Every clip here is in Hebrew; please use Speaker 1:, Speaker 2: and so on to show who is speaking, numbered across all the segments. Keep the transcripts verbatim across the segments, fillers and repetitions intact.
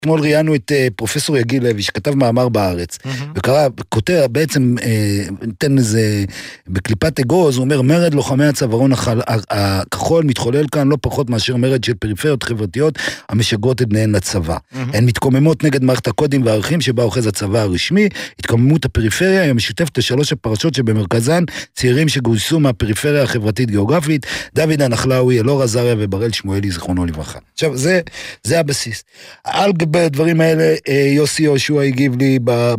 Speaker 1: אתמול ראיינו את פרופסור יגיל לוי, שכתב מאמר בארץ, וקרא, כותב, בעצם, נתן איזה, בקליפת אגוז, הוא אומר, מרד לוחמי הצווארון הכחול מתחולל כאן לא פחות מאשר מרד של פריפריות חברתיות, המשגרות את בניהן לצבא. הן מתקוממות נגד מערכת הקודים והערכים שבה אוחז הצבא הרשמי, התקוממות הפריפריה היא המשותפת לשלוש הפרשות שבמרכזן, צעירים שגויסו מהפריפריה החברתית-גיאוגרפית, דוד הנחלאוי, אלאור עזריה ובראל שמואלי, זיכרונו לברכה. עכשיו, זה, זה הבסיס. על בדברים האלה, יוסי יהושע הגיב לי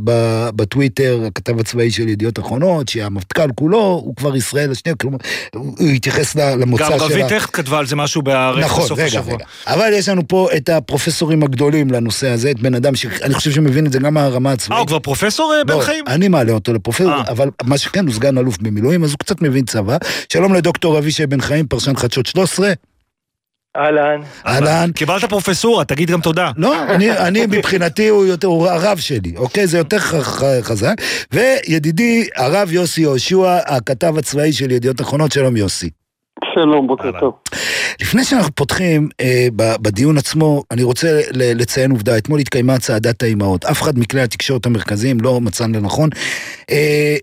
Speaker 1: בטוויטר, הכתב הצבאי של ידיעות אחרונות, שהמפתקל כולו הוא כבר ישראל השנייה, כלומר, הוא התייחס למוצא שלה.
Speaker 2: גם רבית איך כתבה על זה משהו בערך בסוף השבוע.
Speaker 1: אבל יש לנו פה את הפרופסורים הגדולים לנושא הזה, את בן אדם שאני חושב שמבין את זה גם מהרמה הצבאית.
Speaker 2: אה, הוא כבר פרופסור בן חיים?
Speaker 1: אני מעלה אותו לפרופסור, אבל מה שכן, הוא סגן אלוף במילואים, אז הוא קצת מבין צבא. שלום לדוקטור אבישי בן חיים, פרשן חדשות שלוש עשרה.
Speaker 3: אהלן.
Speaker 1: אהלן.
Speaker 2: קיבלת פרופסורה, תגיד גם תודה.
Speaker 1: לא, אני, אני מבחינתי הוא יותר, הוא הרב שלי, אוקיי? זה יותר חזק. וידידי, הרב יוסי יהושע, הכתב הצבאי של ידיעות אחרונות, שלום יוסי.
Speaker 3: שלום, בוקר טוב.
Speaker 1: לפני שאנחנו פותחים אה, בדיון עצמו, אני רוצה לציין עובדה, אתמול התקיימה צעדת האימהות, אף אחד מכלי התקשורת המרכזיים לא מצאן לנכון, אה,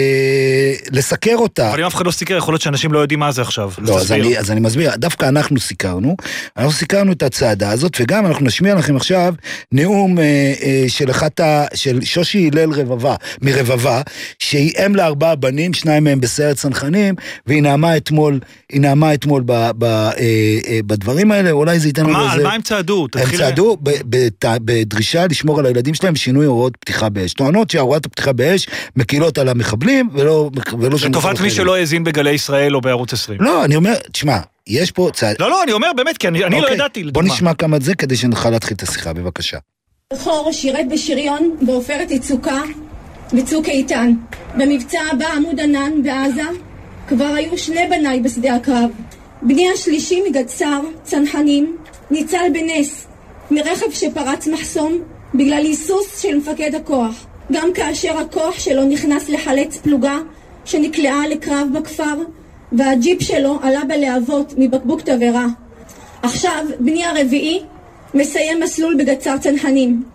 Speaker 1: אה, לסקר אותה.
Speaker 2: אבל אם אף אחד לא סיקר, יכול להיות שאנשים לא יודעים מה זה עכשיו.
Speaker 1: לא, אז אני, אז אני מסביר, דווקא אנחנו סיקרנו, אנחנו סיקרנו את הצעדה הזאת, וגם אנחנו נשמיע לכם עכשיו נאום אה, אה, של אחת ה... של שושי הלל רבבה, מרבבה, שהיא אם לארבעה בנים, שניים מהם בסיירת צנחנים, והיא נעמה אתמול, היא נעמה אתמול ב, ב, אה, אה, בדברים האלה, אולי זה ייתן...
Speaker 2: מה, על מה הם צעדו?
Speaker 1: הם צעדו ב, ב, ב, בדרישה לשמור על הילדים שלהם שינוי הוראות פתיחה באש. טוענות שהוראות הפתיחה באש מקילות על המחבלים, ולא... ולא
Speaker 2: לטובת מי שלא האזין בגלי ישראל או בערוץ עשרים.
Speaker 1: לא, אני אומר, תשמע, יש פה צעד...
Speaker 2: לא, לא, אני אומר באמת, כי אני, אני
Speaker 1: אוקיי,
Speaker 2: לא ידעתי.
Speaker 1: בוא נשמע כמה את זה כדי שנוכל להתחיל את השיחה, בבקשה.
Speaker 4: חור שירת בשריון בעופרת יצוקה בצוק איתן. במבצע הבא עמוד ענן בעזה כבר היו שני בניי בשדה הקרב. בני השלישי מגדסר, צנחנים, ניצל בנס מרכב שפרץ מחסום בגלל היסוס של מפקד הכוח. גם כאשר הכוח שלו נכנס לחלץ פלוגה שנקלעה לקרב בכפר, והג'יפ שלו עלה בלהבות מבקבוק תברה. עכשיו בני הרביעי מסיים מסלול בגדסר צנחנים.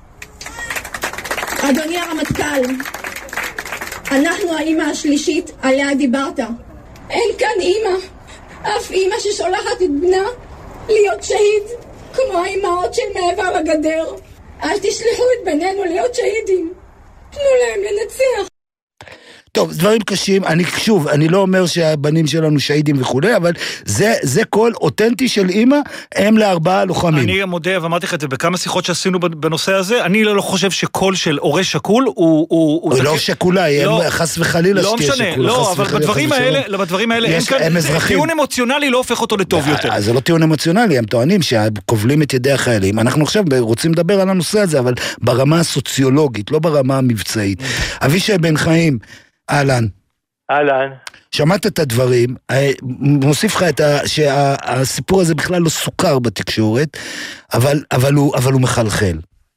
Speaker 4: אדוני הרמטכ"ל, אנחנו האמא השלישית עליה דיברת. אין כאן אמא, אף אמא ששולחת את בנה להיות שהיד, כמו האמהות של מעבר לגדר. אל תשלחו את בנינו להיות שהידים, תנו להם לנצח.
Speaker 1: טוב, דברים קשים, אני שוב, אני לא אומר שהבנים שלנו שהידים וכו', אבל זה, זה קול אותנטי של אמא, הם לארבעה לוחמים.
Speaker 2: אני מודה, ואמרתי לך את זה בכמה שיחות שעשינו בנושא הזה, אני לא חושב שקול של הורה שקול הוא... הוא
Speaker 1: לא שקולה, חס וחלילה שתהיה שקולה.
Speaker 2: לא, אבל בדברים האלה, בדברים האלה, טיעון אמוציונלי לא הופך אותו לטוב יותר.
Speaker 1: זה לא טיעון אמוציונלי, הם טוענים שקובלים את ידי החיילים. אנחנו עכשיו רוצים לדבר על הנושא הזה, אבל ברמה הסוציולוגית, לא ברמה המבצעית. אבישי בן חיים, אהלן.
Speaker 3: אהלן.
Speaker 1: שמעת את הדברים, מוסיף לך את ה... שהסיפור הזה בכלל לא סוכר בתקשורת, אבל, אבל, הוא, אבל הוא מחלחל.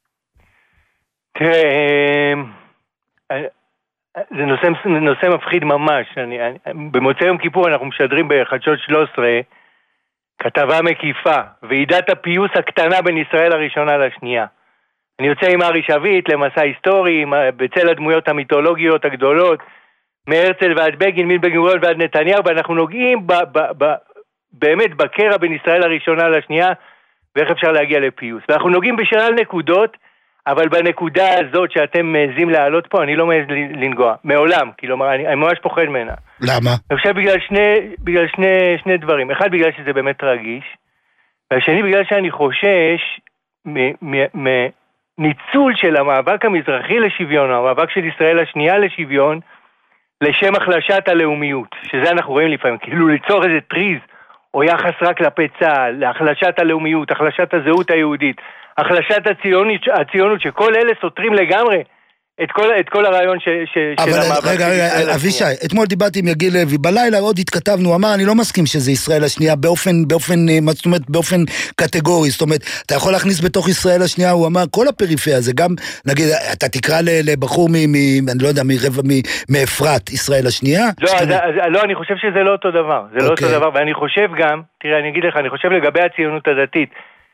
Speaker 3: תראה, זה נושא, נושא מפחיד ממש. אני, אני, במוצאי יום כיפור אנחנו משדרים בחדשות שלוש עשרה, כתבה מקיפה, ועידת הפיוס הקטנה בין ישראל הראשונה לשנייה. אני יוצא עם ארי שביט למסע היסטורי, בצל הדמויות המיתולוגיות הגדולות, מהרצל ועד בגין, מבן גוריון ועד נתניהו, ואנחנו נוגעים ב, ב, ב, באמת בקרע בין ישראל הראשונה לשנייה, ואיך אפשר להגיע לפיוס. ואנחנו נוגעים בשלל נקודות, אבל בנקודה הזאת שאתם מעזים להעלות פה, אני לא מעז לנגוע, מעולם, כלומר, אני, אני ממש פוחד ממנה.
Speaker 1: למה?
Speaker 3: אני חושב בגלל שני, בגלל שני, שני דברים. אחד, בגלל שזה באמת רגיש, והשני, בגלל שאני חושש מניצול של המאבק המזרחי לשוויון, או המאבק של ישראל השנייה לשוויון, לשם החלשת הלאומיות, שזה אנחנו רואים לפעמים, כאילו ליצור איזה טריז, או יחס רק כלפי צה"ל, להחלשת הלאומיות, החלשת הזהות היהודית, החלשת הציונות, הציונות שכל אלה סותרים לגמרי את כל, את כל הרעיון ש, ש,
Speaker 1: אבל
Speaker 3: של המאבק.
Speaker 1: רגע, רגע, אבישי, אתמול דיברתי עם יגיל לוי, בלילה עוד התכתבנו, אמר, אני לא מסכים שזה ישראל השנייה, באופן, באופן, זאת אומרת, באופן קטגורי, זאת אומרת, אתה יכול להכניס בתוך ישראל השנייה, הוא אמר, כל הפריפריה, זה גם, נגיד, אתה תקרא לבחור מ, מ אני לא יודע, מרבע, מאפרת, ישראל השנייה?
Speaker 3: לא, אז, אז, לא, אני חושב שזה לא אותו דבר, זה לא אותו דבר, ואני חושב גם, תראה, אני אגיד לך, אני חושב לגבי הציונות הדתית,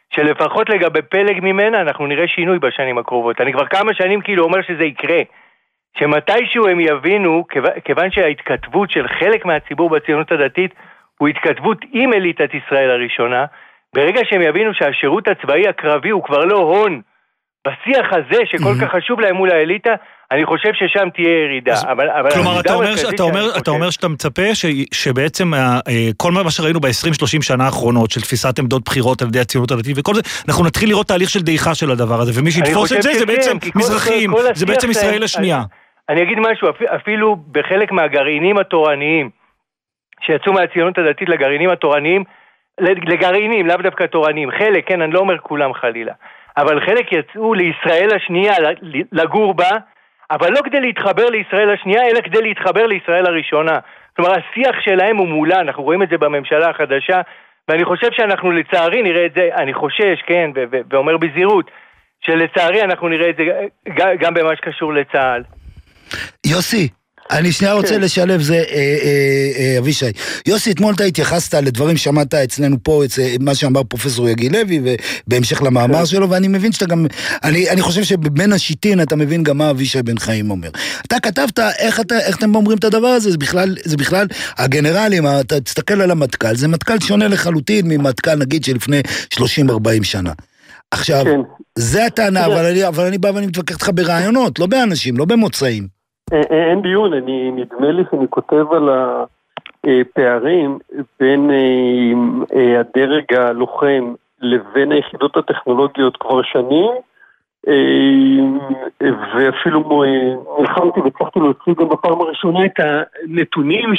Speaker 3: שלפחות לגבי פלג ממנה אנחנו נראה שינוי בשנים הקרובות. אני כבר כמה שנים כאילו אומר שזה יקרה, שמתישהו הם יבינו, כיוון שההתכתבות של חלק מהציבור בציונות הדתית הוא התכתבות עם אליטת ישראל הראשונה, ברגע שהם יבינו שהשירות הצבאי הקרבי הוא כבר לא הון, בשיח הזה שכל כך חשוב להם מול האליטה, אני חושב ששם תהיה ירידה.
Speaker 2: כלומר, אתה אומר שאתה מצפה שבעצם כל מה שראינו ב-עשרים שלושים שנה האחרונות, של תפיסת עמדות בחירות על ידי הציונות הדתית וכל זה, אנחנו נתחיל לראות תהליך של דעיכה של הדבר הזה, ומי שיתפוס את זה, זה בעצם מזרחים, זה בעצם ישראל השנייה.
Speaker 3: אני אגיד משהו, אפילו בחלק מהגרעינים התורניים, שיצאו מהציונות הדתית לגרעינים התורניים, לגרעינים, לאו דווקא תורניים, חלק, כן, אני לא אומר כולם חלילה, אבל חלק יצאו לישראל השנייה, לגור בה, אבל לא כדי להתחבר לישראל השנייה, אלא כדי להתחבר לישראל הראשונה. כלומר, השיח שלהם הוא מולה, אנחנו רואים את זה בממשלה החדשה, ואני חושב שאנחנו לצערי נראה את זה, אני חושש, כן, ו- ו- ואומר בזהירות, שלצערי אנחנו נראה את זה גם במה שקשור לצה"ל.
Speaker 1: יוסי, אני שנייה רוצה לשלב זה, אבישי. יוסי, אתמול אתה התייחסת לדברים שמעת אצלנו פה, מה שאמר פרופסור יגיל לוי, ובהמשך למאמר שלו, ואני מבין שאתה גם, אני חושב שבין השיטין אתה מבין גם מה אבישי בן חיים אומר. אתה כתבת, איך אתם אומרים את הדבר הזה? זה בכלל, הגנרלים, אתה תסתכל על המטכ"ל, זה מטכ"ל שונה לחלוטין ממטכ"ל, נגיד, שלפני שלושים ארבעים שנה. עכשיו, זה הטענה, אבל אני בא ואני מתווכח איתך ברעיונות, לא באנשים, לא במוצאים.
Speaker 5: אין דיון, אני נדמה לי שאני כותב על הפערים בין הדרג הלוחם לבין היחידות הטכנולוגיות כבר שנים, ואפילו נלחמתי וצריכתי להוציא גם בפעם הראשונה את הנתונים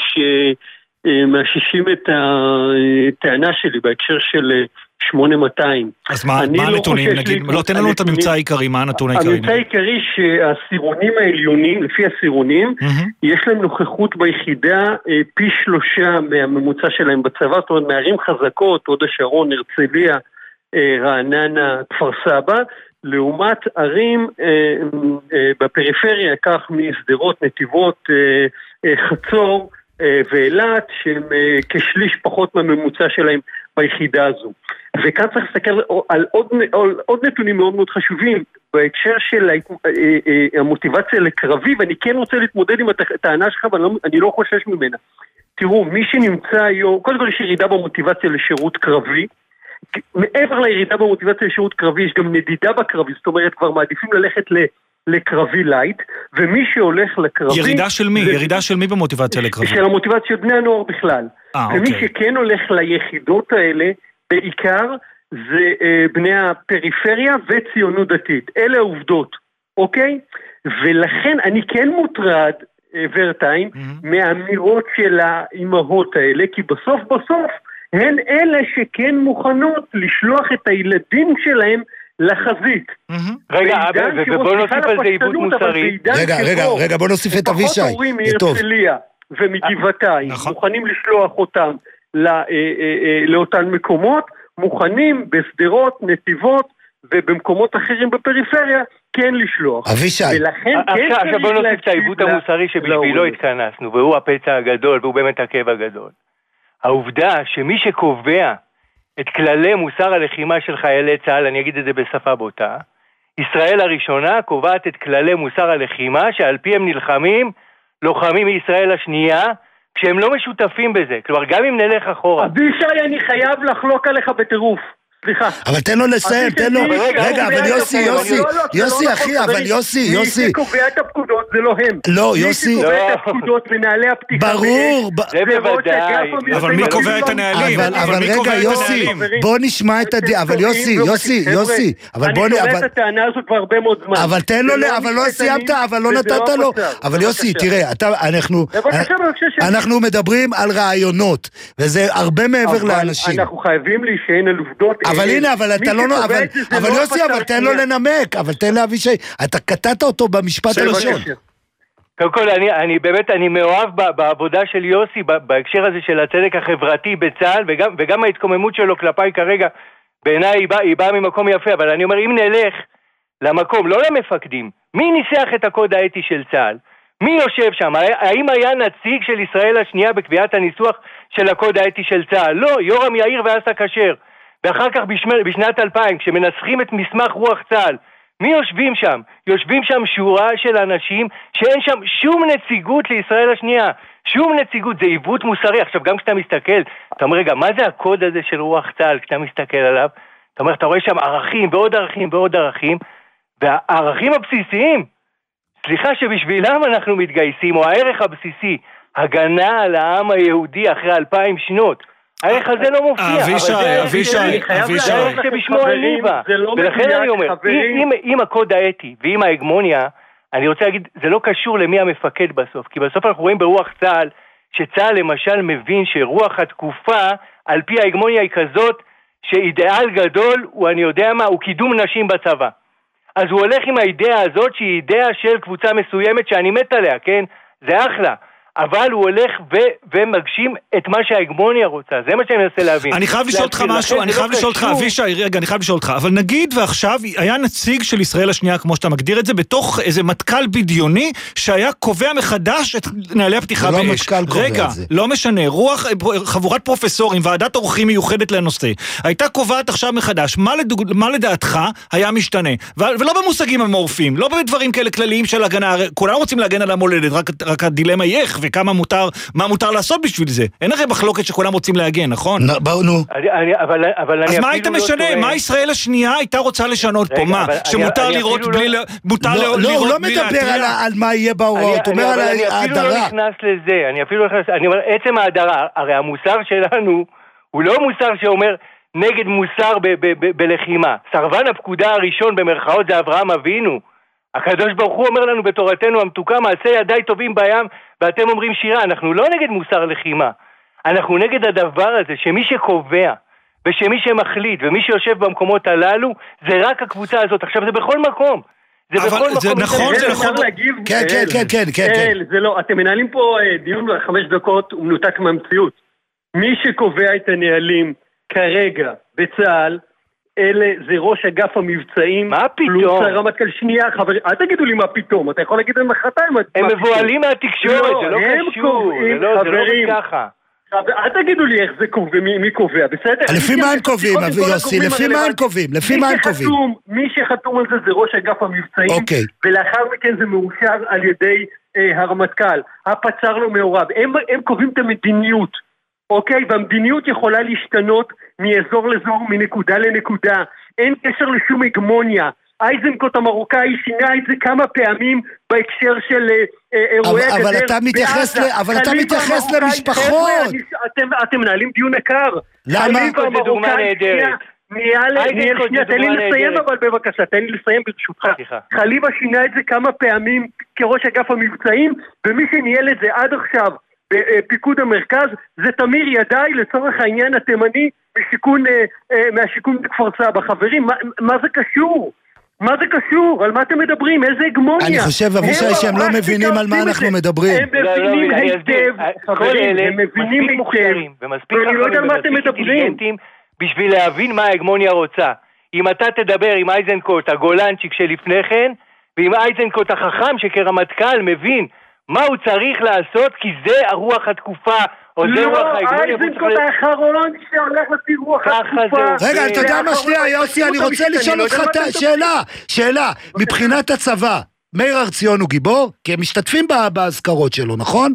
Speaker 5: שמאששים את הטענה שלי בהקשר של שמונה מאתיים.
Speaker 2: אז מה הנתונים, נגיד? לא, תן לנו את הממצא העיקרי, מה הנתון העיקרי?
Speaker 5: הממצא העיקרי שהסירונים העליונים, לפי הסירונים, יש להם נוכחות ביחידה פי שלושה מהממוצע שלהם בצבא, זאת אומרת, מערים חזקות, הוד השרון, הרצליה, רעננה, כפר סבא, לעומת ערים בפריפריה, כך מסדרות, נתיבות, חצור ואילת, שהם כשליש פחות מהממוצע שלהם ביחידה הזו. וכאן צריך להסתכל על עוד, על עוד נתונים מאוד מאוד חשובים בהקשר של המוטיבציה לקרבי, ואני כן רוצה להתמודד עם הטענה שלך, ואני לא, אני לא חושש ממנה. תראו, מי שנמצא היום, קודם כל יש ירידה במוטיבציה לשירות קרבי, מעבר לירידה במוטיבציה לשירות קרבי, יש גם נדידה בקרבי, זאת אומרת, כבר מעדיפים ללכת ל... לקרבי לייט, ומי שהולך לקרבי...
Speaker 2: ירידה של מי? זה... ירידה של מי במוטיבציה לקרבי?
Speaker 5: של המוטיבציה בני הנוער בכלל. 아, ומי אוקיי. שכן הולך ליחידות האלה, בעיקר זה אה, בני הפריפריה וציונות דתית. אלה העובדות, אוקיי? ולכן אני כן מוטרד, אה, ורטיים, mm-hmm. מהאמירות של האימהות האלה, כי בסוף בסוף הן אלה שכן מוכנות לשלוח את הילדים שלהם לחזית.
Speaker 3: רגע, ובוא נוסיף על זה עיבוד מוסרי.
Speaker 1: רגע, רגע, רגע, בוא נוסיף את אבישי.
Speaker 5: פחות הורים מהרצליה ומגבעתיים, מוכנים לשלוח אותם לאותן מקומות, מוכנים בסדרות, נתיבות, ובמקומות אחרים בפריפריה, כן לשלוח.
Speaker 1: אבישי.
Speaker 3: עכשיו בוא נוסיף את העיבוד המוסרי שבשבילו התכנסנו, והוא הפצע הגדול, והוא באמת הכאב הגדול. העובדה שמי שקובע את כללי מוסר הלחימה של חיילי צה"ל, אני אגיד את זה בשפה בוטה, ישראל הראשונה קובעת את כללי מוסר הלחימה שעל פי הם נלחמים לוחמים מישראל השנייה, כשהם לא משותפים בזה. כלומר, גם אם נלך אחורה.
Speaker 5: אבישי, אני חייב לחלוק עליך בטירוף. סליחה.
Speaker 1: אבל תן לו לסיים, תן לו, רגע, אבל יוסי, יוסי, יוסי, אחי, אבל יוסי, יוסי.
Speaker 5: מי שקובע את הפקודות זה לא הם.
Speaker 1: לא, יוסי.
Speaker 5: מי שקובע את הפקודות מנהלי הפתיחה.
Speaker 1: ברור.
Speaker 3: זה בוודאי.
Speaker 2: אבל מי קובע את הנהלים?
Speaker 1: אבל רגע, יוסי, בוא נשמע את הדי... אבל יוסי, יוסי, יוסי.
Speaker 5: אני קובע את הטענה הזאת כבר הרבה מאוד זמן.
Speaker 1: אבל תן לו, אבל לא סיימת, אבל לא נתת לו. אבל יוסי, תראה, אנחנו מדברים על רעיונות, וזה הרבה מעבר לאנשים.
Speaker 5: אנחנו חייבים להישען על עובדות.
Speaker 1: אבל הנה, אבל אתה לא... אבל יוסי, אבל תן לו לנמק, אבל תן לאבישי, אתה קטעת אותו במשפט הראשון.
Speaker 3: קודם כל, אני, אני באמת, אני מאוהב בעבודה של יוסי, בהקשר הזה של הצדק החברתי בצה"ל, וגם, וגם ההתקוממות שלו כלפיי כרגע, בעיניי היא באה, היא באה ממקום יפה, אבל אני אומר, אם נלך למקום, לא למפקדים, מי ניסח את הקוד האתי של צה"ל? מי יושב שם? האם היה נציג של ישראל השנייה בקביעת הניסוח של הקוד האתי של צה"ל? לא, יורם יאיר ואסא כשר. ואחר כך בשמ- בשנת אלפיים, כשמנסחים את מסמך רוח צה"ל, מי יושבים שם? יושבים שם שורה של אנשים שאין שם שום נציגות לישראל השנייה, שום נציגות, זה עיוות מוסרי. עכשיו גם כשאתה מסתכל, אתה אומר רגע, מה זה הקוד הזה של רוח צה"ל כשאתה מסתכל עליו? אתה אומר, אתה רואה שם ערכים ועוד ערכים ועוד ערכים, והערכים הבסיסיים, סליחה שבשבילם אנחנו מתגייסים, או הערך הבסיסי, הגנה על העם היהודי אחרי אלפיים שנות, הערך הזה לא מופיע.
Speaker 2: אבישי, אבישי, אבישי.
Speaker 3: ולכן אני אומר, אם הקוד האתי ועם ההגמוניה, אני רוצה להגיד, זה לא קשור למי המפקד בסוף, כי בסוף אנחנו רואים ברוח צה"ל, שצה"ל למשל מבין שרוח התקופה, על פי ההגמוניה היא כזאת, שאידאל גדול, הוא אני יודע מה, הוא קידום נשים בצבא. אז הוא הולך עם האידאה הזאת, שהיא אידאה של קבוצה מסוימת שאני מת עליה, כן? זה אחלה. אבל הוא הולך ו- ומגשים את מה שההגמוניה רוצה, זה מה שאני מנסה להבין.
Speaker 2: אני חייב לשאול אותך משהו, אני חייב לשאול אותך, אבישי, רגע, אני חייב לשאול אותך, אבל נגיד ועכשיו היה נציג של ישראל השנייה, כמו שאתה מגדיר את זה, בתוך איזה מטכ"ל בדיוני, שהיה קובע מחדש את נהלי הפתיחה באש.
Speaker 1: לא מטכ"ל קובע
Speaker 2: רגע,
Speaker 1: את זה.
Speaker 2: לא משנה, רוח, חבורת פרופסורים, ועדת אורחים מיוחדת לנושא, הייתה קובעת עכשיו מחדש, מה, לדוג... מה לדעתך היה משתנה? ו... ולא במושגים המורפים, לא בדברים כאלה כלליים של הגנה, כולנו רוצים להגן על המולדת, רק, רק הדילמה היא איך וכמה מותר, מה מותר לעשות בשביל זה. אין הרי מחלוקת שכולם רוצים להגן, נכון?
Speaker 1: בואו נו.
Speaker 2: אז מה היית משנה? מה ישראל השנייה הייתה רוצה לשנות פה? מה? שמותר לראות בלי...
Speaker 1: לא, הוא לא מדבר על מה יהיה בהוראות, הוא אומר על ההדרה.
Speaker 3: אני אפילו לא נכנס לזה, אני אפילו לא נכנס, אני אומר, עצם ההדרה, הרי המוסר שלנו, הוא לא מוסר שאומר נגד מוסר בלחימה. סרבן הפקודה הראשון במרכאות זה אברהם אבינו. הקדוש ברוך הוא אומר לנו בתורתנו המתוקה, מעשה ידיי טובים בים, ואתם אומרים שירה. אנחנו לא נגד מוסר לחימה, אנחנו נגד הדבר הזה, שמי שקובע, ושמי שמחליט, ומי שיושב במקומות הללו, זה רק הקבוצה הזאת. עכשיו זה בכל מקום. זה בכל מקום.
Speaker 2: זה נכון, זה נכון.
Speaker 1: כן, כן, כן, כן, כן.
Speaker 5: זה לא, אתם מנהלים פה דיון חמש דקות, הוא מנותק מהמציאות. מי שקובע את הנהלים כרגע בצה"ל, אלה זה ראש אגף המבצעים.
Speaker 3: מה פתאום?
Speaker 5: הרמטכ"ל, שנייה, חברים, אל תגידו לי מה פתאום, אתה יכול להגיד להם מחרתיים.
Speaker 3: הם מבועלים מהתקשורת, זה לא קשור, זה לא ככה.
Speaker 5: אל תגידו לי איך זה קובע, מי קובע, בסדר?
Speaker 1: לפי מה הם קובעים, יוסי? לפי מה הם קובעים? לפי מה הם קובעים?
Speaker 5: מי שחתום על זה זה ראש אגף המבצעים, ולאחר מכן זה מאושר על ידי הרמטכ"ל. הפצ"ר לא מעורב, הם קובעים את המדיניות. אוקיי, והמדיניות יכולה להשתנות מאזור לאזור, מנקודה לנקודה. אין קשר לשום הגמוניה. אייזנקוט המרוקאי שינה את זה כמה פעמים בהקשר של אירועי הגדר.
Speaker 1: אבל אתה מתייחס, אבל אתה מתייחס למשפחות.
Speaker 5: אתם מנהלים דיון יקר.
Speaker 1: למה?
Speaker 3: זה דוגמה נהדרת.
Speaker 5: שנייה, תן לי לסיים אבל בבקשה, תן לי לסיים ברשותך. חליבה שינה את זה כמה פעמים כראש אגף המבצעים, ומי שניהל את זה עד עכשיו, בפיקוד המרכז, זה תמיר ידעי לצורך העניין התימני משיקון, מהשיקון בכפר סבא. חברים, מה, מה זה קשור? מה זה קשור? על מה אתם מדברים? איזה הגמוניה?
Speaker 1: אני חושב, אבישי, שהם לא מבינים על מה אנחנו מדברים.
Speaker 5: הם מבינים היטב, חברים, הם מבינים היטב, ואני לא יודע על מה אתם מדברים.
Speaker 3: בשביל להבין מה ההגמוניה רוצה. אם אתה תדבר עם אייזנקוט, הגולנצ'יק שלפני כן, ועם אייזנקוט החכם שכרמטכ"ל מבין מה הוא צריך לעשות, כי זה הרוח התקופה, או זה רוח ההגמוניה.
Speaker 5: לא, אייזנקוט האחרון שהולך לפי רוח התקופה.
Speaker 1: רגע, אתה יודע מה שנייה, יוסי, אני רוצה לשאול אותך שאלה, שאלה, מבחינת הצבא, מאיר הר-ציון הוא גיבור? כי הם משתתפים בהזכרות שלו, נכון?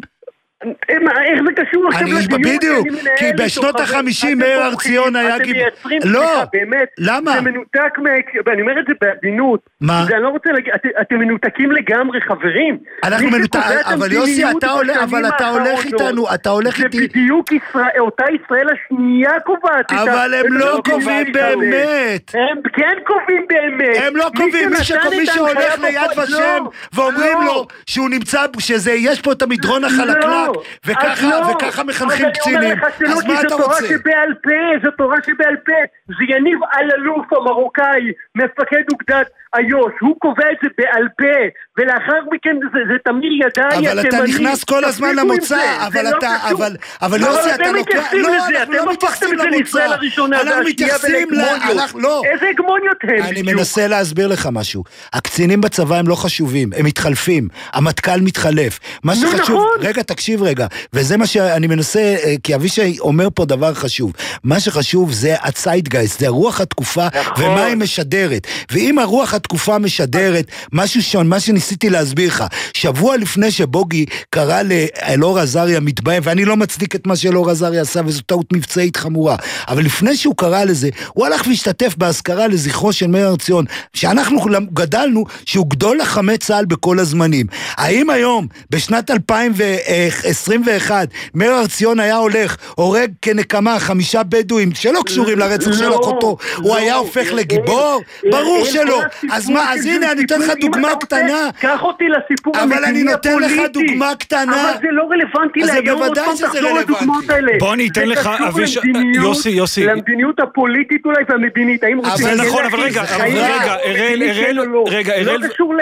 Speaker 5: איך זה קשור עכשיו לדיון?
Speaker 1: בדיוק, כי בשנות החמישים מאיר הר-ציון היה גיבור. לא, למה?
Speaker 5: זה מנותק, ואני אומר את זה בעדינות.
Speaker 1: מה?
Speaker 5: אני לא רוצה להגיד, אתם מנותקים לגמרי, חברים.
Speaker 1: אנחנו מנותקים, אבל יוסי, אבל אתה הולך איתנו, אתה הולך איתי.
Speaker 5: זה בדיוק אותה ישראל השנייה קובעת.
Speaker 1: אבל הם לא קובעים באמת.
Speaker 5: הם כן קובעים באמת.
Speaker 1: הם לא קובעים, מי שהולך ליד ושם, ואומרים לו שהוא נמצא, שיש פה את המדרון החלקלק, וככה מחנכים קצינים. אז מה אתה רוצה?
Speaker 5: זו תורה שבעל פה, זה יניב אלאלוף המרוקאי, מפקד אוגדת איו"ש, הוא קובע את זה בעל פה, ולאחר מכן זה, זה תמיר ידעי.
Speaker 1: אבל אתה נכנס כל הזמן למוצא, אבל אתה, אבל, אבל יוסי, אתה לוקח, לא, אנחנו לא מתייחסים למוצא, אנחנו מתייחסים, לא,
Speaker 5: איזה הגמוניות הם?
Speaker 1: אני מנסה להסביר לך משהו, הקצינים בצבא הם לא חשובים, הם מתחלפים, המטכ"ל מתחלף, מה שחשוב, רגע תקשיב, תקשיב רגע, וזה מה שאני מנסה, כי אבישי אומר פה דבר חשוב, מה שחשוב זה הצייטגייסט, זה רוח התקופה, ומה היא משדרת, ואם הרוח התקופה משדרת, משהו שון, מה שניסיתי להסביר לך, שבוע לפני שבוגי קרא לאלאור עזריה מתבהם, ואני לא מצדיק את מה שאלאור עזריה עשה, וזו טעות מבצעית חמורה, אבל לפני שהוא קרא לזה, הוא הלך והשתתף בהזכרה לזכרו של מאיר הר ציון, שאנחנו גדלנו שהוא גדול לחמי צה"ל בכל הזמנים. האם היום, בשנת אלפיים עשרים ואחת, מאיר הר ציון היה הולך, הורג כנקמה חמישה בדואים שלא קשורים לרצח של אחותו, הוא היה הופך לגיבור? ברור שלא. אז מה, אז הנה, אני אתן לך דוגמה קטנה.
Speaker 5: קח אותי לסיפור המדיני הפוליטי.
Speaker 1: אבל אני נותן לך דוגמה קטנה.
Speaker 5: אבל זה לא רלוונטי להיום, עוד פעם תחזור לדוגמאות האלה.
Speaker 2: בוא אני אתן לך, יוסי, יוסי.
Speaker 5: למדיניות הפוליטית אולי והמדינית.
Speaker 2: זה נכון, אבל רגע, רגע, אראל, אראל, רגע, אראל,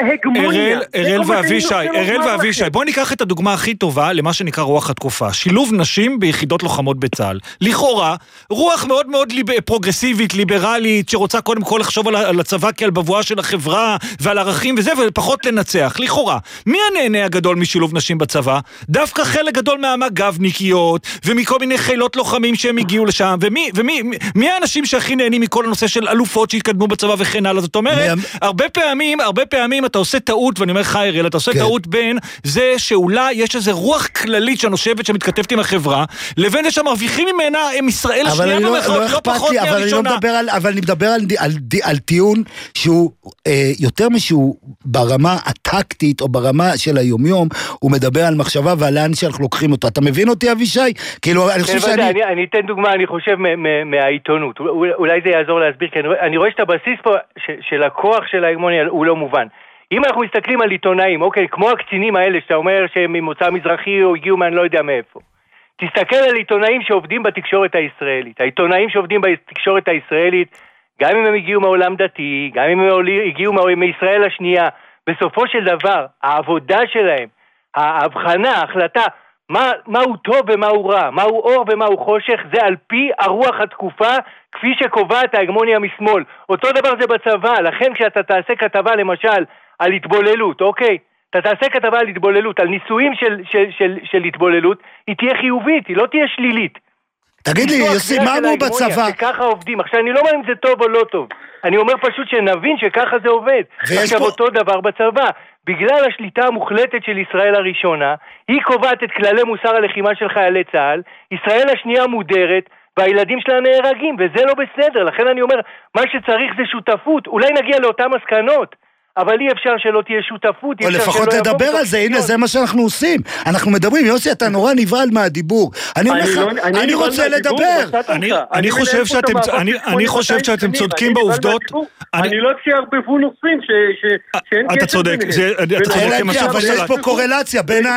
Speaker 2: אראל ואבישי, אראל ואבישי, בוא ניקח את הדוגמה הכי טובה למה שנקרא רוח התקופה, שילוב נשים ביחידות לוחמות בצה"ל. לכאורה, רוח מאוד מאוד פרוגרסיבית, ליברלית, שרוצה קודם כל לחשוב על הצבא כעל בבואה של החברה, ועל ערכים וזה, ופחות לנצח. לכאורה, מי הנהנה הגדול משילוב נשים בצבא? דווקא חלק גדול מהמג"בניקיות, ומכל מיני חילות לוחמים שהם הגיעו לשם, ומי, ומי, מי האנשים שהכי נהנים מכל הנושא של אלופות שהתקדמו בצבא וכן הלאה? זאת אומרת, הרבה פעמים, הרבה פעמים אתה עושה טעות, ואני אומר לך, אראל, אתה עושה טעות בין זה שאולי יש איזה רוח כללית שנושבת שמתכתבת עם החברה, לבין זה שמרוויחים ממנה עם ישראל השנייה במחאות, לא פחות מהראשונה.
Speaker 1: אבל אני מדבר על טיעון שהוא יותר משהו ברמה הטקטית או ברמה של היומיום, הוא מדבר על מחשבה ועל לאן שאנחנו לוקחים אותו. אתה מבין אותי, אבישי? כאילו, אני חושב שאני...
Speaker 3: אני אתן דוגמה, אני חושב מהעיתונות. אולי זה יעזור להסביר, כי אני רואה שאת הבסיס פה של הכוח של ההגמוניה הוא לא מובן. אם אנחנו מסתכלים על עיתונאים, אוקיי, כמו הקצינים האלה שאתה אומר שהם ממוצא מזרחי או הגיעו מה אני לא יודע מאיפה. תסתכל על עיתונאים שעובדים בתקשורת הישראלית. העיתונאים שעובדים בתקשורת הישראלית, גם אם הם הגיעו מעולם דתי, גם אם הם הגיעו מישראל השנייה, בסופו של דבר, העבודה שלהם, ההבחנה, ההחלטה, מה, מהו טוב ומהו רע, מהו אור ומהו חושך, זה על פי הרוח התקופה, כפי שקובעת ההגמוניה משמאל. אותו דבר זה בצבא, לכן כשאתה תעשה כתבה למשל על התבוללות, אוקיי? אתה תעשה כתבה על התבוללות, על ניסויים של, של, של, של התבוללות, היא תהיה חיובית, היא לא תהיה שלילית.
Speaker 1: תגיד לי, יוסי, מה אמרו בצבא?
Speaker 3: שככה עובדים. עכשיו, אני לא אומר אם זה טוב או לא טוב. אני אומר פשוט שנבין שככה זה עובד. עכשיו, פה... אותו דבר בצבא. בגלל השליטה המוחלטת של ישראל הראשונה, היא קובעת את כללי מוסר הלחימה של חיילי צה"ל, ישראל השנייה מודרת, והילדים שלה נהרגים, וזה לא בסדר. לכן אני אומר, מה שצריך זה שותפות. אולי נגיע לאותן מסקנות. אבל אי אפשר שלא תהיה שותפות,
Speaker 1: או לפחות לדבר על זה, הנה זה מה שאנחנו עושים. אנחנו מדברים, יוסי, אתה נורא נבהל מהדיבור. אני אומר לך, אני רוצה לדבר.
Speaker 2: אני חושב שאתם, אני חושב שאתם צודקים בעובדות.
Speaker 5: אני לא שיערבבו נושאים שאין קשר.
Speaker 2: אתה צודק, אתה צודק.
Speaker 1: אבל יש פה קורלציה בין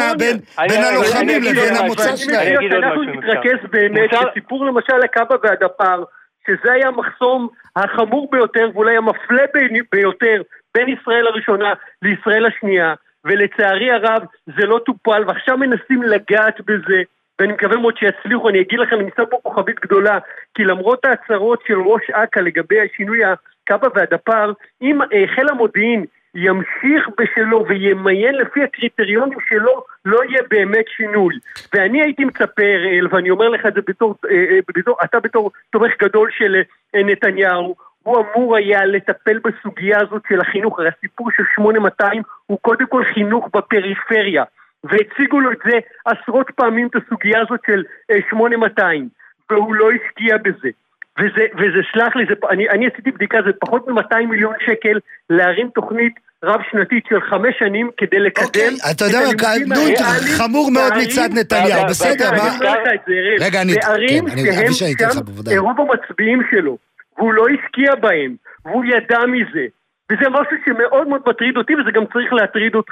Speaker 1: הלוחמים לבין המוצא שלהם.
Speaker 5: אנחנו נתרכז באמת, סיפור למשל הקב"א והדפ"ר, שזה היה מחסום החמור ביותר, ואולי המפלה ביותר, בין ישראל הראשונה לישראל השנייה, ולצערי הרב זה לא טופל, ועכשיו מנסים לגעת בזה, ואני מקווה מאוד שיצליחו. אני אגיד לכם, אני שם פה כוכבית גדולה, כי למרות ההצהרות של ראש אכ"א לגבי השינוי הקב"א והדפ"ר, אם חיל המודיעין ימשיך בשלו וימיין לפי הקריטריונים שלו, לא יהיה באמת שינוי. ואני הייתי מצפה, ואני אומר לך את זה בתור, בתור, אתה בתור תומך גדול של נתניהו, הוא אמור היה לטפל בסוגיה הזאת של החינוך. הרי הסיפור של שמונה מאתיים הוא קודם כל חינוך בפריפריה, והציגו לו את זה עשרות פעמים, את הסוגיה הזאת של שמונה מאתיים, והוא לא השקיע בזה. וזה, וזה סלח לי, זה, אני, אני עשיתי בדיקה, זה פחות מ-מאתיים מיליון שקל להרים תוכנית רב שנתית של חמש שנים כדי לקדם.
Speaker 1: אוקיי, אתה יודע מה, חמור מאוד מצד נתניהו, בסדר, מה? רגע, אני אבישי אתן לך בוודאי.
Speaker 5: רוב המצביעים שלו, והוא לא השקיע בהם, והוא ידע מזה, וזה משהו שמאוד מאוד מטריד אותי, וזה גם צריך להטריד אותך.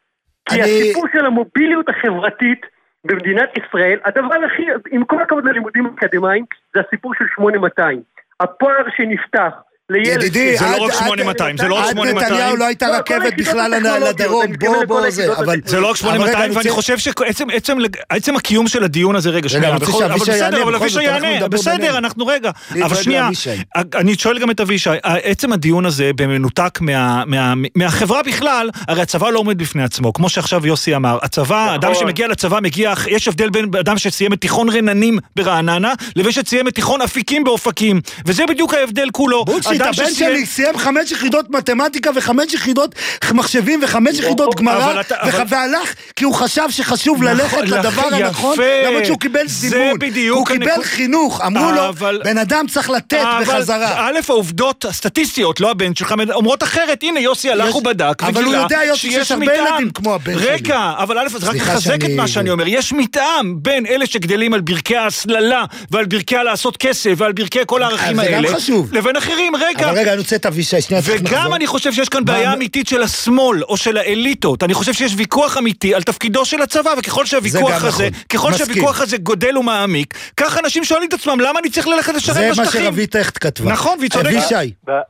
Speaker 5: כי הסיפור של המוביליות החברתית במדינת ישראל, הדבר הכי, עם כל הכבוד ללימודים אקדמיים, זה הסיפור של שמונה מאתיים. הפער שנפתח לילד.
Speaker 1: ידידי,
Speaker 2: זה לא רק שמונה מאתיים, זה לא רק שמונה מאתיים.
Speaker 1: עד נתניהו לא הייתה רכבת בכלל לדרום, בוא בוא זה, אבל...
Speaker 2: זה לא רק שמונה מאתיים, ואני חושב שעצם הקיום של הדיון הזה, רגע, שנייה, אבל אבישי יענה, בסדר, אנחנו רגע, אבל שנייה, אני שואל גם את אבישי, עצם הדיון הזה במנותק מהחברה בכלל, הרי הצבא לא עומד בפני עצמו, כמו שעכשיו יוסי אמר, הצבא, אדם שמגיע לצבא מגיע, יש הבדל בין אדם שסיים את תיכון רננים ברעננה, לבין שסיים את תיכון אפיקים באופקים, וזה בדיוק ההבדל כולו.
Speaker 1: בוצ'י, הבן שלי סיים חמש יחידות מתמטיקה וחמש יחידות מחשבים וחמש יחידות גמרא, והלך כי הוא חשב שחשוב ללכת לדבר הנכון, למרות שהוא קיבל זימון, הוא קיבל חינוך, אמרו לו, בן אדם צריך לתת בחזרה.
Speaker 2: א', העובדות הסטטיסטיות, לא הבן שלך, אומרות אחרת, הנה יוסי הלך ובדק,
Speaker 1: אבל הוא יודע יוסי שיש הרבה ילדים כמו הבן שלי.
Speaker 2: רגע, אבל א', רק לחזק את מה שאני אומר, יש מתאם בין אלה שגדלים על ברכי ההסללה, ועל ברכי לעשות כסף, ועל ברכי כל הערכים האלה, לבין אחרים, רגע.
Speaker 1: אבל רגע, אני רוצה את אבישי, שנייה צריך לחזור.
Speaker 2: וגם אני חושב שיש כאן בעיה אמיתית של השמאל, או של האליטות. אני חושב שיש ויכוח אמיתי על תפקידו של הצבא, וככל שהוויכוח הזה, ככל שהוויכוח הזה גודל ומעמיק, כך אנשים שואלים את עצמם, למה אני צריך ללכת לשרת בשטחים?
Speaker 1: זה מה שרבית הכת כתבה.
Speaker 2: נכון, והיא צודקת.
Speaker 1: אבישי.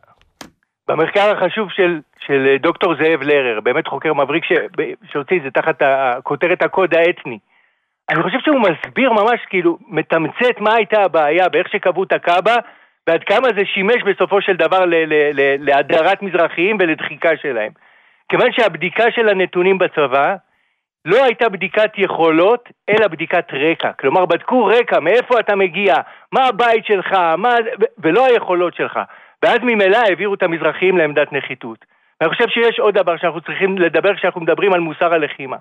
Speaker 3: במחקר החשוב של של דוקטור זאב לרר, באמת חוקר מבריק שהוציא את זה תחת הכותרת הקוד האתני. אני חושב שהוא מסביר ממש, כאילו, מתמצת מה הייתה הבעיה, באיך שקבעו את הקאבה, ועד כמה זה שימש בסופו של דבר להדרת מזרחיים ולדחיקה שלהם. כיוון שהבדיקה של הנתונים בצבא לא הייתה בדיקת יכולות, אלא בדיקת רקע. כלומר, בדקו רקע, מאיפה אתה מגיע, מה הבית שלך, מה... ולא היכולות שלך. ואז ממילא העבירו את המזרחיים לעמדת נחיתות. ואני חושב שיש עוד דבר שאנחנו צריכים לדבר כשאנחנו מדברים על מוסר הלחימה.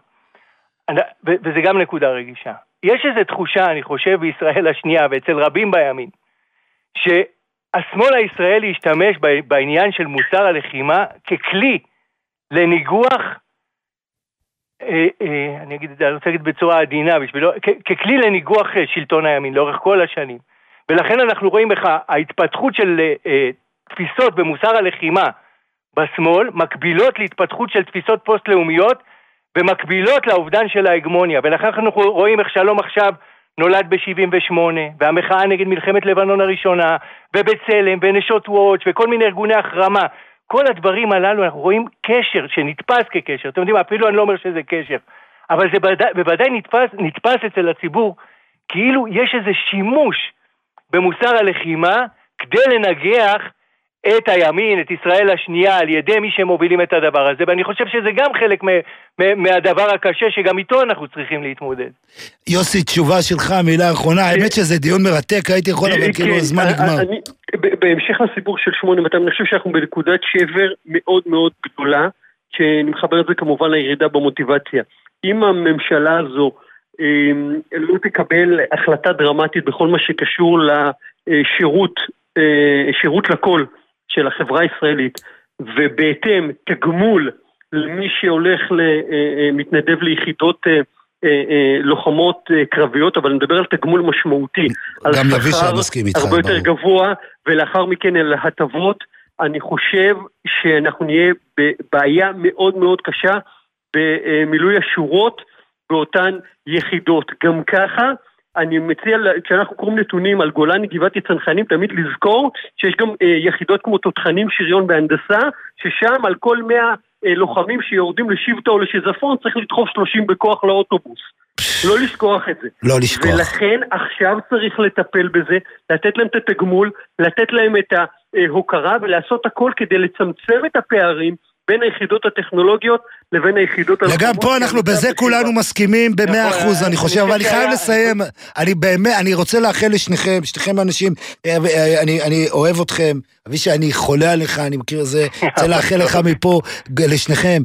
Speaker 3: וזה גם נקודה רגישה. יש איזו תחושה, אני חושב, בישראל השנייה ואצל רבים בימין, שהשמאל הישראלי ישתמש בעניין של מוסר הלחימה ככלי לניגוח, אה, אה, אני אגיד את זה, אני רוצה להגיד בצורה עדינה, בשבילו, כ- ככלי לניגוח שלטון הימין לאורך כל השנים. ולכן אנחנו רואים איך ההתפתחות של אה, תפיסות במוסר הלחימה בשמאל, מקבילות להתפתחות של תפיסות פוסט-לאומיות, ומקבילות לאובדן של ההגמוניה, ולכן אנחנו רואים איך שלום עכשיו נולד ב-שבעים ושמונה, והמחאה נגד מלחמת לבנון הראשונה, ובצלם, ונשות וואץ', וכל מיני ארגוני החרמה, כל הדברים הללו אנחנו רואים קשר, שנתפס כקשר, אתם יודעים, אפילו אני לא אומר שזה קשר, אבל זה בוודאי נתפס, נתפס אצל הציבור, כאילו יש איזה שימוש במוסר הלחימה, כדי לנגח את הימין, את ישראל השנייה, על ידי מי שמובילים את הדבר הזה, ואני חושב שזה גם חלק מהדבר הקשה, שגם איתו אנחנו צריכים להתמודד.
Speaker 1: יוסי, תשובה שלך, מילה האחרונה, האמת שזה דיון מרתק, הייתי יכול, אבל כאילו הזמן נגמר.
Speaker 5: בהמשך לסיפור של שמונה מאתיים, אני חושב שאנחנו בנקודת שבר מאוד מאוד גדולה, שאני מחבר את זה כמובן לירידה במוטיבציה. אם הממשלה הזו לא תקבל החלטה דרמטית בכל מה שקשור לשירות, שירות לכל, של החברה הישראלית, ובהתאם תגמול למי שהולך למתנדב ליחידות לוחמות קרביות, אבל נדבר על תגמול משמעותי, על שכר הרבה יותר גבוה, ולאחר מכן על הטבות. אני חושב שאנחנו נהיה בבעיה מאוד מאוד קשה במילוי השורות באותן יחידות. גם ככה אני מציע, כשאנחנו קוראים נתונים על גולני, גבעתי, צנחנים, תמיד לזכור שיש גם אה, יחידות כמו תותחנים, שריון בהנדסה, ששם על כל מאה אה, לוחמים שיורדים לשבטה או לשזפון, צריך לדחוף שלושים בכוח לאוטובוס. לא לשכוח את זה.
Speaker 1: לא לשכוח.
Speaker 5: ולכן עכשיו צריך לטפל בזה, לתת להם את התגמול, לתת להם את ההוקרה, ולעשות הכל כדי לצמצם את הפערים, בין היחידות הטכנולוגיות לבין היחידות הלוחמות.
Speaker 1: וגם פה אנחנו בזה כולנו מסכימים במאה אחוז, אני חושב, אבל אני חייב לסיים, אני באמת, אני רוצה לאחל לשניכם, שניכם אנשים, אני אוהב אתכם, אבישי, אני חולה עליך, אני מכיר את זה, רוצה לאחל לך מפה, לשניכם,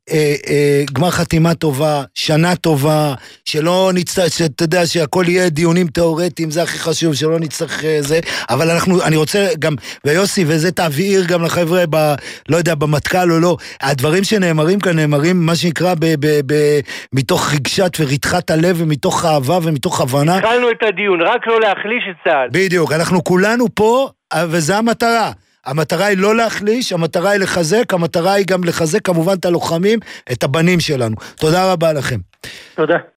Speaker 1: גמר חתימה טובה, שנה טובה, שלא נצטרך, שאתה יודע שהכל יהיה דיונים תיאורטיים, זה הכי חשוב, שלא נצטרך זה, אבל אנחנו, אני רוצה גם, ויוסי, וזה תעביר גם לחבר'ה, ב, לא יודע, במטכ"ל או לא, הדברים שנאמרים כאן, נאמרים, מה שנקרא, ב, ב, ב, מתוך רגשת וריתחת הלב, ומתוך אהבה ומתוך הבנה.
Speaker 3: התחלנו את הדיון, רק לא להחליש את צה"ל.
Speaker 1: בדיוק, אנחנו כולנו פה, וזה המטרה. המטרה היא לא להחליש, המטרה היא לחזק, המטרה היא גם לחזק כמובן את הלוחמים, את הבנים שלנו. תודה רבה לכם.
Speaker 5: תודה.